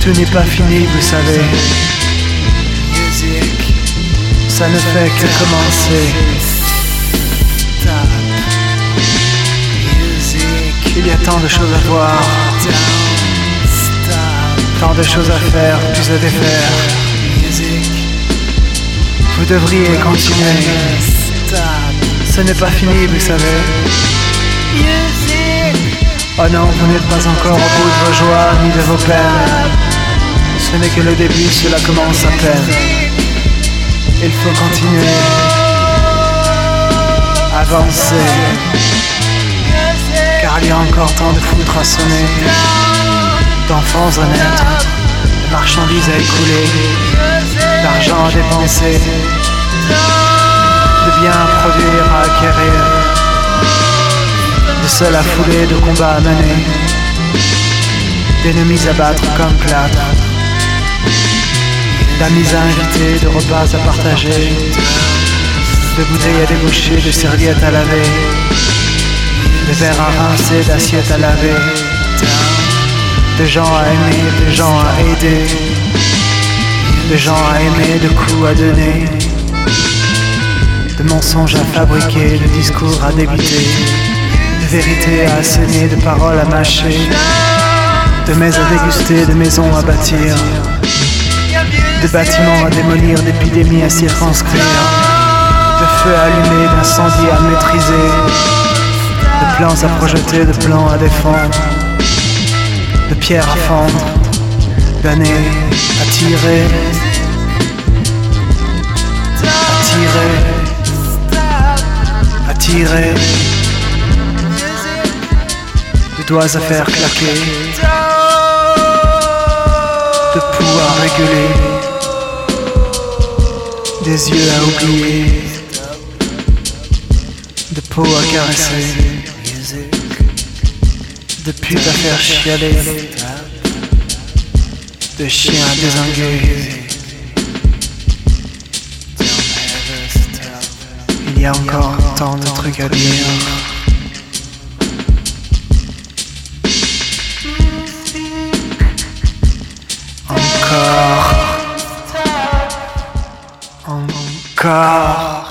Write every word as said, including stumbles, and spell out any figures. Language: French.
Tout n'est pas fini, vous savez. Ça ne fait que commencer. Il y a tant de choses à voir, tant de choses à faire, puis à défaire. Vous devriez continuer. Ce n'est pas fini, vous savez. Oh non, vous n'êtes pas encore au bout de vos joies ni de vos peines. Ce n'est que le début, cela commence à peine. Il faut continuer, avancer, car il y a encore tant de foudres à sonner, d'enfants à naître, de marchandises à écouler, d'argent à dépenser, de biens à produire, à acquérir, de sel à fouler, de combats à mener, d'ennemis à battre comme plâtre, d'amis à inviter, de repas à partager, de bouteilles à déboucher, de serviettes à laver, de verres à rincer, d'assiettes à laver, de gens à aimer, de gens à aider, de gens à aimer, de coups à donner, de mensonges à fabriquer, de discours à débiter, de vérités à asséner, de paroles à mâcher, de mets à déguster, de maisons à bâtir, de bâtiments à démolir, d'épidémies à circonscrire, de feux à allumer, d'incendies à maîtriser, de plans à projeter, de plans à défendre, de pierres à fendre, d'années à tirer, à tirer, à tirer, de doigts à faire claquer, de poux à réguler, des yeux à oublier, de peau à caresser, de pute à faire chialer, de chien à désinguer. Il y a encore tant de trucs à dire. Encore. Encore.